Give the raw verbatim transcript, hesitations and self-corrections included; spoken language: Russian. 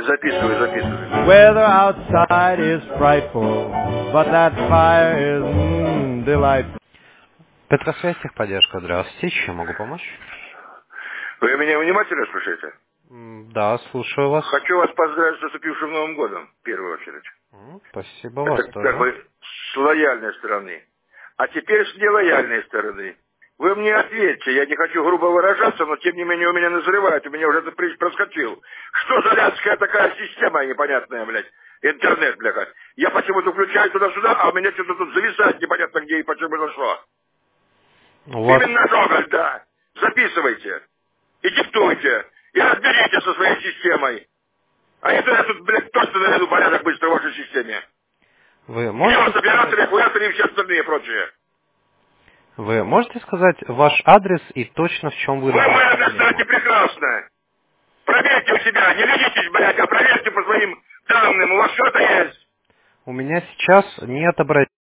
Записывай, записывай. Weather outside is frightful, but that fire is mm, delightful. Петросвязь, техподдержка, здравствуйте, чем могу помочь? Вы меня внимательно слушаете? М, Да, слушаю вас. Хочу вас поздравить с наступившим Новым годом, в первую очередь. М, Спасибо, Это вас как тоже. бы с лояльной стороны. А теперь с нелояльной стороны. Вы мне ответьте, я не хочу грубо выражаться, но тем не менее у меня назревает, у меня уже этот прыщ проскочил. Что за ляцкая такая система непонятная, блядь? Интернет, блядь. Я почему-то включаю туда-сюда, а у меня что-то тут зависает непонятно где и почему зашло. У вас... Именно Гоголь, да. Записывайте. И диктуйте. И разберитесь со своей системой. А не то я тут, блядь, точно наведу порядок быстро в вашей системе. Вы Где можете у вас операторы, сказать... хуяторы и все остальные прочие? Вы можете сказать ваш адрес и точно в чем вы Вы нашли мой адрес проблему? знаете прекрасно. Проверьте у себя, не ведитесь, блядь, а проверьте по своим данным. У вас что-то есть. У меня сейчас нет обращения.